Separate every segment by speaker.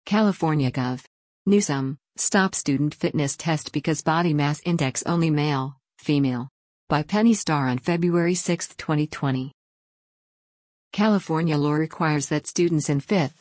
Speaker 1: California Gov. Newsom, stop student fitness test because body mass index only male, female. By Penny Starr on February 6, 2020. California law requires that students in 5th,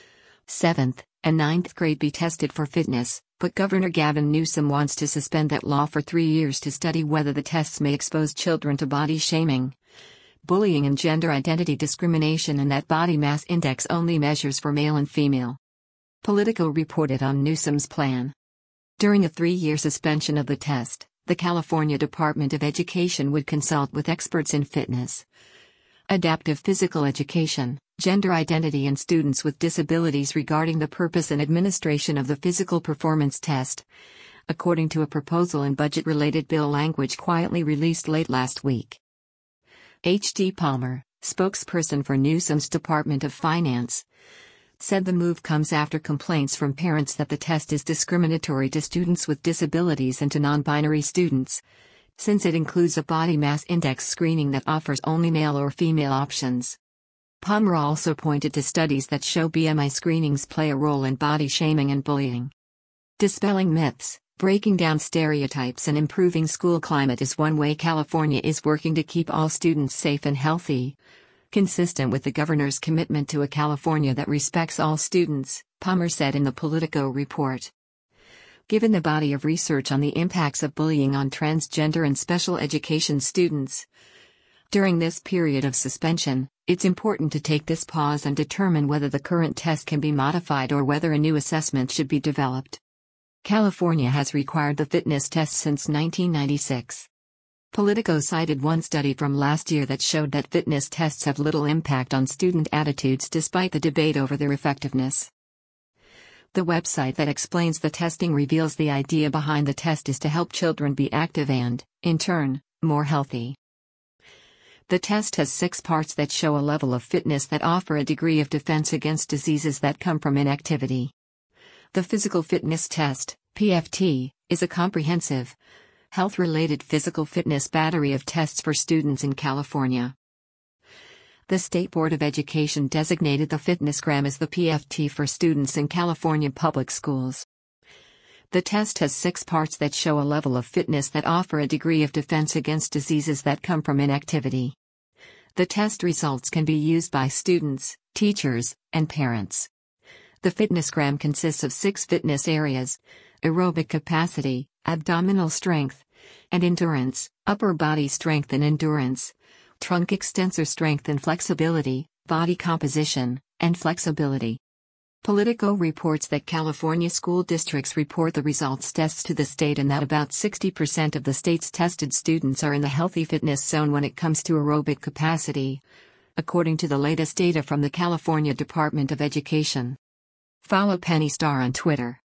Speaker 1: 7th, and 9th grade be tested for fitness, but Governor Gavin Newsom wants to suspend that law for 3 years to study whether the tests may expose children to body shaming, bullying, and gender identity discrimination, and that body mass index only measures for male and female. Politico reported on Newsom's plan. During a 3-year suspension of the test, the California Department of Education would consult with experts in fitness, adaptive physical education, gender identity, and students with disabilities regarding the purpose and administration of the physical performance test, according to a proposal in budget-related bill language quietly released late last week. H.D. Palmer, spokesperson for Newsom's Department of Finance, said the move comes after complaints from parents that the test is discriminatory to students with disabilities and to non-binary students, since it includes a body mass index screening that offers only male or female options. Palmer also pointed to studies that show BMI screenings play a role in body shaming and bullying. Dispelling myths, breaking down stereotypes, and improving school climate is one way California is working to keep all students safe and healthy, consistent with the governor's commitment to a California that respects all students, Palmer said in the Politico report. Given the body of research on the impacts of bullying on transgender and special education students during this period of suspension, it's important to take this pause and determine whether the current test can be modified or whether a new assessment should be developed. California has required the fitness test since 1996. Politico cited one study from last year that showed that fitness tests have little impact on student attitudes despite the debate over their effectiveness. The website that explains the testing reveals the idea behind the test is to help children be active and, in turn, more healthy. The test has 6 parts that show a level of fitness that offer a degree of defense against diseases that come from inactivity. The Physical Fitness Test, PFT, is a comprehensive, health-related physical fitness battery of tests for students in California. The State Board of Education designated the FitnessGram as the PFT for students in California public schools. The test has 6 parts that show a level of fitness that offer a degree of defense against diseases that come from inactivity. The test results can be used by students, teachers, and parents. The FitnessGram consists of 6 fitness areas: aerobic capacity, abdominal strength and endurance, upper body strength and endurance, trunk extensor strength and flexibility, body composition, and flexibility. Politico reports that California school districts report the results tests to the state and that about 60% of the state's tested students are in the healthy fitness zone when it comes to aerobic capacity, according to the latest data from the California Department of Education. Follow Penny Starr on Twitter.